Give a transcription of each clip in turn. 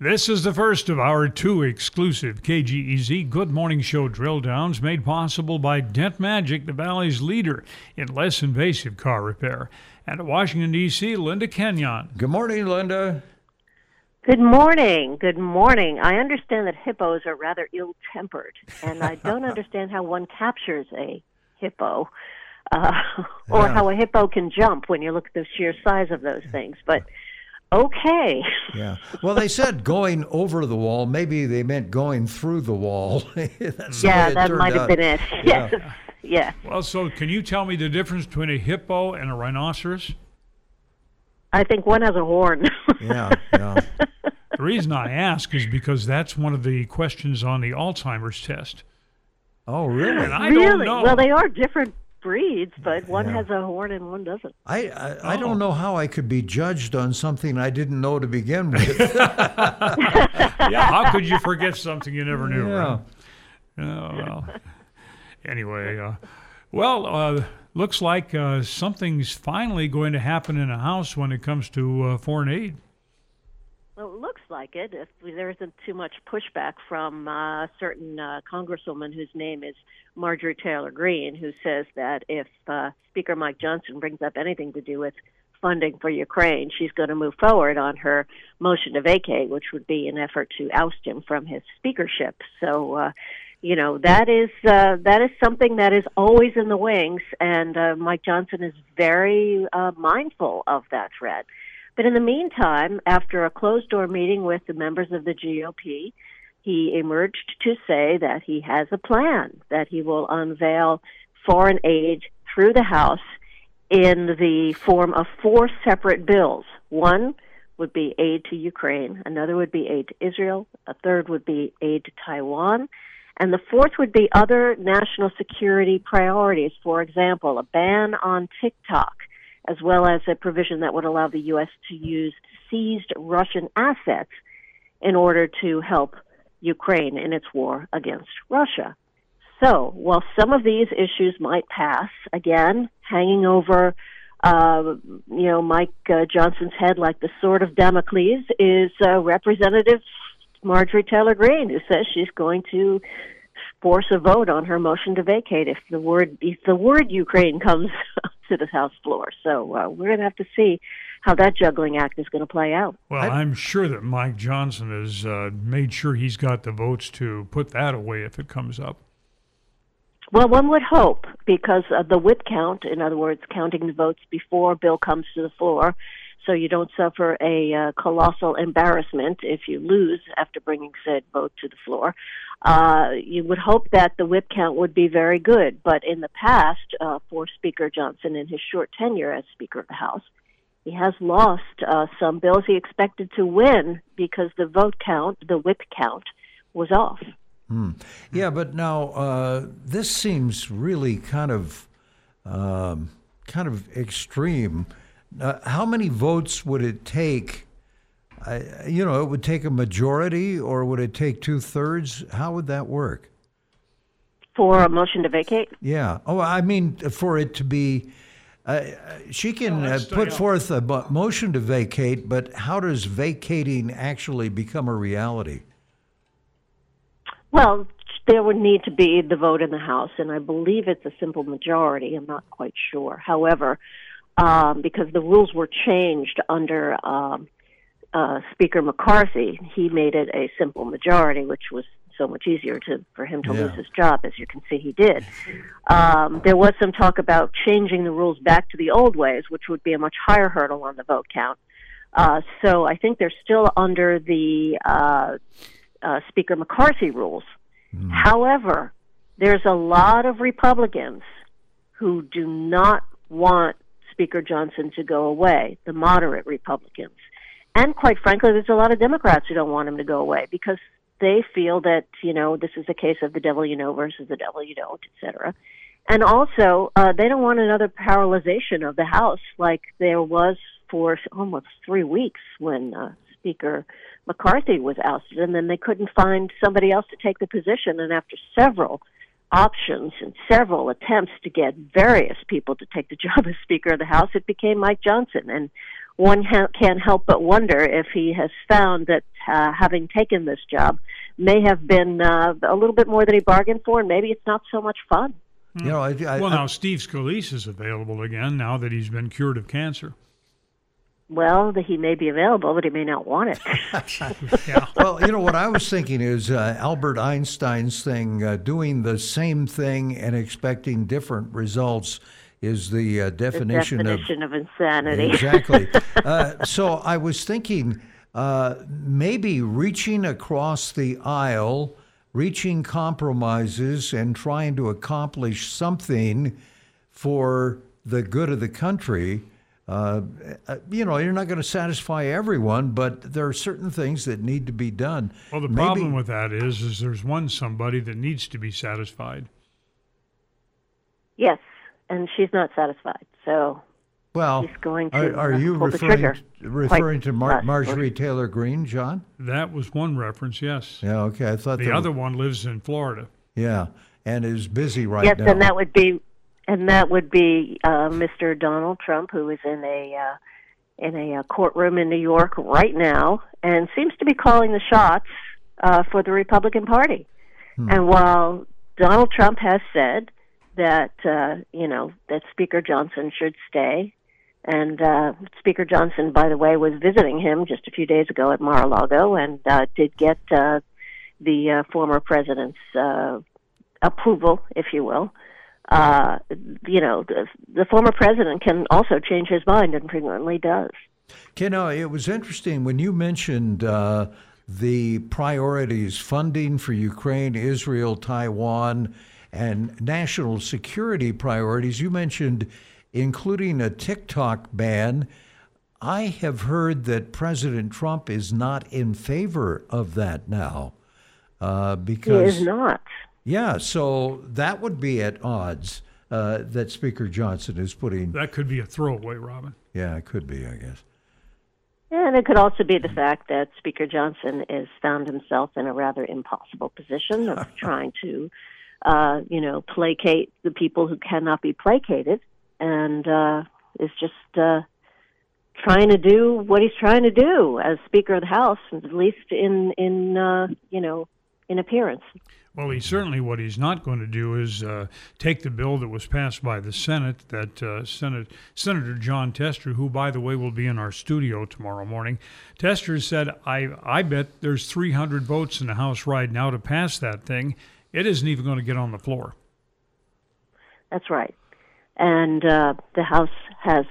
This is the first of our two exclusive KGEZ Good Morning Show drill downs made possible by Dent Magic, the Valley's leader in less invasive car repair. And at Washington, D.C., Linda Kenyon. Good morning, Linda. Good morning. Good morning. I understand that hippos are rather ill-tempered, and I don't understand how one captures a hippo or how a hippo can jump when you look at the sheer size of those things. But okay. Yeah. Well, they said going over the wall. Maybe they meant going through the wall. That might have been it. Yeah. Yes. Yeah. Well, so can you tell me the difference between a hippo and a rhinoceros? I think one has a horn. Yeah. The reason I ask is because that's one of the questions on the Alzheimer's test. Oh, really? And I Really? don't know. Well, they are different breeds, but one has a horn and one doesn't. I don't know how I could be judged on something I didn't know to begin with. Yeah, how could you forget something you never knew? Yeah. Right? Oh, well. Anyway, looks like something's finally going to happen in the House when it comes to foreign aid. Well, it looks like it. If there isn't too much pushback from a certain congresswoman whose name is Marjorie Taylor Greene, who says that if Speaker Mike Johnson brings up anything to do with funding for Ukraine, she's going to move forward on her motion to vacate, which would be an effort to oust him from his speakership. So, that is something that is always in the wings, and Mike Johnson is very mindful of that threat. But in the meantime, after a closed-door meeting with the members of the GOP, he emerged to say that he has a plan, that he will unveil foreign aid through the House in the form of 4 separate bills. One would be aid to Ukraine, another would be aid to Israel, a third would be aid to Taiwan, and the fourth would be other national security priorities, for example, a ban on TikTok, as well as a provision that would allow the U.S. to use seized Russian assets in order to help Ukraine in its war against Russia. So, while some of these issues might pass, again, hanging over, Mike Johnson's head like the sword of Damocles is Representative Marjorie Taylor Greene, who says she's going to force a vote on her motion to vacate if the word Ukraine comes to the House floor. So we're going to have to see how that juggling act is going to play out. Well, I'm sure that Mike Johnson has made sure he's got the votes to put that away if it comes up. Well, one would hope, because of the whip count, in other words, counting the votes before a bill comes to the floor, so you don't suffer a colossal embarrassment if you lose after bringing said vote to the floor. You would hope that the whip count would be very good, but in the past, for Speaker Johnson in his short tenure as Speaker of the House, he has lost some bills he expected to win because the vote count, the whip count, was off. Yeah, but now this seems really kind of extreme. How many votes would it take? It would take a majority, or would it take 2/3? How would that work? For a motion to vacate? Yeah. Oh, I mean, for it to be, she can put forth a motion to vacate, but how does vacating actually become a reality? Well, there would need to be the vote in the House, and I believe it's a simple majority. I'm not quite sure. However, because the rules were changed under Speaker McCarthy, he made it a simple majority, which was so much easier for him to lose his job, as you can see he did. There was some talk about changing the rules back to the old ways, which would be a much higher hurdle on the vote count. So I think they're still under the Speaker McCarthy rules. However, there's a lot of Republicans who do not want Speaker Johnson to go away, the moderate Republicans. And quite frankly, there's a lot of Democrats who don't want him to go away because they feel that, this is a case of the devil you know versus the devil you don't, et cetera. And also, they don't want another paralyzation of the House like there was for almost 3 weeks when Speaker McCarthy was ousted, and then they couldn't find somebody else to take the position. And after several options and several attempts to get various people to take the job as Speaker of the House, it became Mike Johnson. And one can't help but wonder if he has found that having taken this job may have been a little bit more than he bargained for, and maybe it's not so much fun. You know, Now Steve Scalise is available again now that he's been cured of cancer. Well, he may be available, but he may not want it. Yeah. Well, you know, what I was thinking is Albert Einstein's thing, doing the same thing and expecting different results is the definition of insanity. Exactly. So I was thinking maybe reaching across the aisle, reaching compromises, and trying to accomplish something for the good of the country. You know, you're not going to satisfy everyone, but there are certain things that need to be done. Well, the problem with that is there's somebody that needs to be satisfied. Yes, and she's not satisfied. So well, she's going to are you pull the trigger. referring to Marjorie Taylor Greene, John? That was one reference, yes. Yeah, okay. I thought the other one lives in Florida. Yeah, and is busy right now. Yes, and that would be Mr. Donald Trump, who is in a courtroom in New York right now, and seems to be calling the shots for the Republican Party. And while Donald Trump has said that that Speaker Johnson should stay, and Speaker Johnson, by the way, was visiting him just a few days ago at Mar-a-Lago, and did get the former president's approval, if you will. The former president can also change his mind, and frequently does. It was interesting when you mentioned the priorities, funding for Ukraine, Israel, Taiwan, and national security priorities. You mentioned including a TikTok ban. I have heard that President Trump is not in favor of that now. Because he is not. Yeah, so that would be at odds that Speaker Johnson is putting. That could be a throwaway, Robin. Yeah, it could be, I guess. And it could also be the fact that Speaker Johnson has found himself in a rather impossible position of trying to, placate the people who cannot be placated, and is just trying to do what he's trying to do as Speaker of the House, at least in appearance. Well, what he's not going to do is take the bill that was passed by the Senate, that Senator John Tester, who, by the way, will be in our studio tomorrow morning. Tester said, I bet there's 300 votes in the House right now to pass that thing. It isn't even going to get on the floor. That's right. And the House has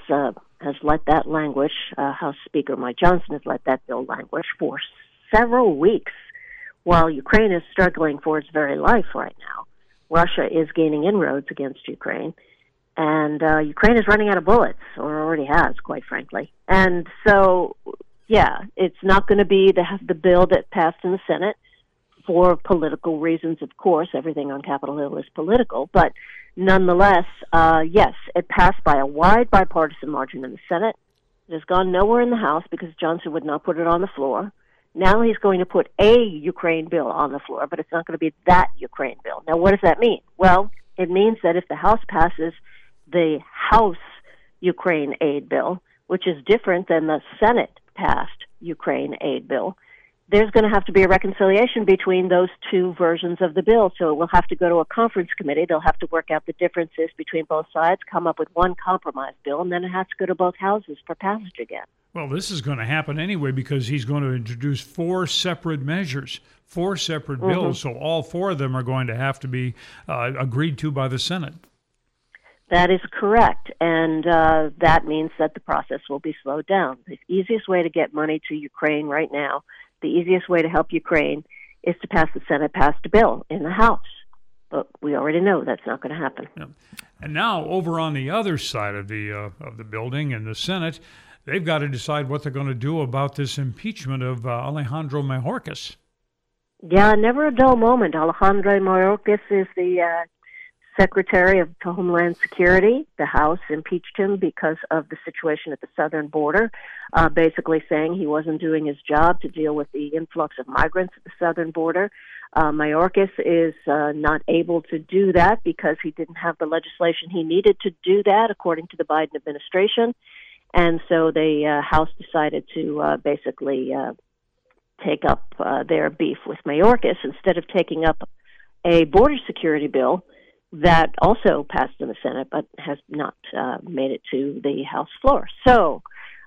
let that languish. House Speaker Mike Johnson has let that bill languish for several weeks. While Ukraine is struggling for its very life right now, Russia is gaining inroads against Ukraine, and Ukraine is running out of bullets, or already has, quite frankly. And so, yeah, it's not going to be the bill that passed in the Senate for political reasons, of course. Everything on Capitol Hill is political, but nonetheless, yes, it passed by a wide bipartisan margin in the Senate. It has gone nowhere in the House because Johnson would not put it on the floor. Now he's going to put a Ukraine bill on the floor, but it's not going to be that Ukraine bill. Now, what does that mean? Well, it means that if the House passes the House Ukraine aid bill, which is different than the Senate passed Ukraine aid bill, there's going to have to be a reconciliation between those two versions of the bill. So it will have to go to a conference committee. They'll have to work out the differences between both sides, come up with one compromise bill, and then it has to go to both houses for passage again. Well, this is going to happen anyway because he's going to introduce 4 separate measures, 4 separate bills. So all 4 of them are going to have to be agreed to by the Senate. That is correct. And that means that the process will be slowed down. The easiest way to get money to Ukraine right now, the easiest way to help Ukraine is to pass the Senate passed a bill in the House. But we already know that's not going to happen. Yeah. And now over on the other side of the building in the Senate, they've got to decide what they're going to do about this impeachment of Alejandro Mayorkas. Yeah, never a dull moment. Alejandro Mayorkas is the Secretary of Homeland Security. The House impeached him because of the situation at the southern border, basically saying he wasn't doing his job to deal with the influx of migrants at the southern border. Mayorkas is not able to do that because he didn't have the legislation he needed to do that, according to the Biden administration. And so the House decided to basically take up their beef with Mayorkas instead of taking up a border security bill that also passed in the Senate but has not made it to the House floor. So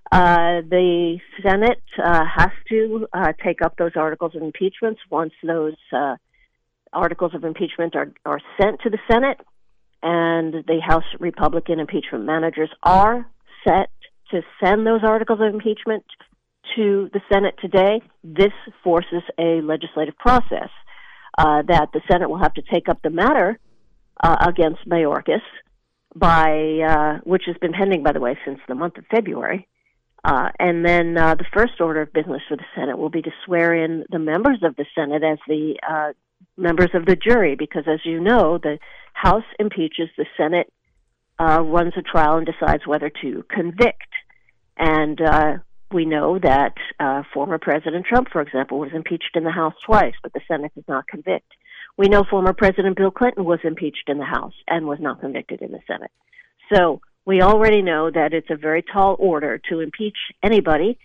the Senate has to take up those articles of impeachment. Once those articles of impeachment are sent to the Senate, and the House Republican impeachment managers are set to send those articles of impeachment to the Senate today, this forces a legislative process that the Senate will have to take up the matter against Mayorkas, which has been pending, by the way, since the month of February. And then the first order of business for the Senate will be to swear in the members of the Senate as the members of the jury, because, as you know, the House impeaches, the Senate runs a trial and decides whether to convict. And we know that former President Trump, for example, was impeached in the House twice, but the Senate did not convict. We know former President Bill Clinton was impeached in the House and was not convicted in the Senate. So we already know that it's a very tall order to impeach anybody,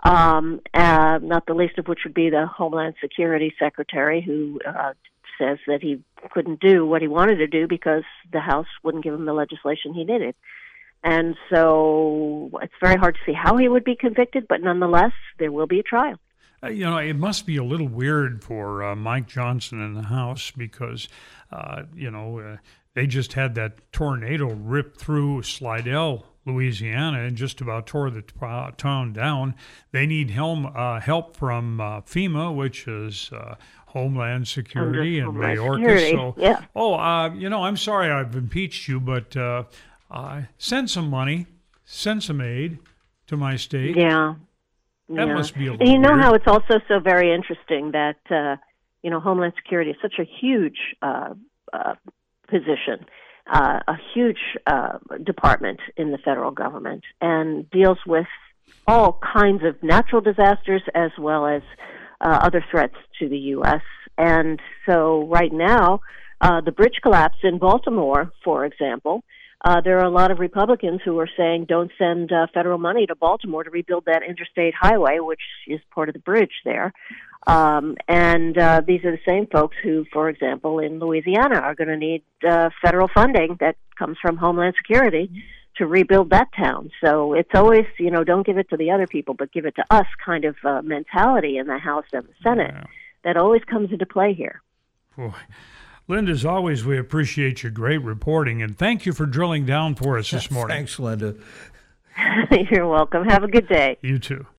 not the least of which would be the Homeland Security Secretary, who says that he couldn't do what he wanted to do because the House wouldn't give him the legislation he needed. And so it's very hard to see how he would be convicted, but nonetheless, there will be a trial. It must be a little weird for Mike Johnson in the House because, they just had that tornado rip through Slidell, Louisiana, and just about tore the town down. They need help from FEMA, which is Homeland Security, and Mayorkas. So, yeah. I'm sorry I've impeached you, but send some money, send some aid to my state. Yeah. That must be a little And you know weird. how it's also so very interesting that, Homeland Security is such a huge position, a huge department in the federal government, and deals with all kinds of natural disasters as well as other threats to the U.S. And so right now, the bridge collapse in Baltimore, for example, there are a lot of Republicans who are saying don't send federal money to Baltimore to rebuild that interstate highway, which is part of the bridge there. And these are the same folks who, for example, in Louisiana are going to need federal funding that comes from Homeland Security to rebuild that town. So it's always, don't give it to the other people, but give it to us kind of mentality in the House and the Senate that always comes into play here. Boy. Linda, as always, we appreciate your great reporting, and thank you for drilling down for us this morning. Thanks, Linda. You're welcome. Have a good day. You too.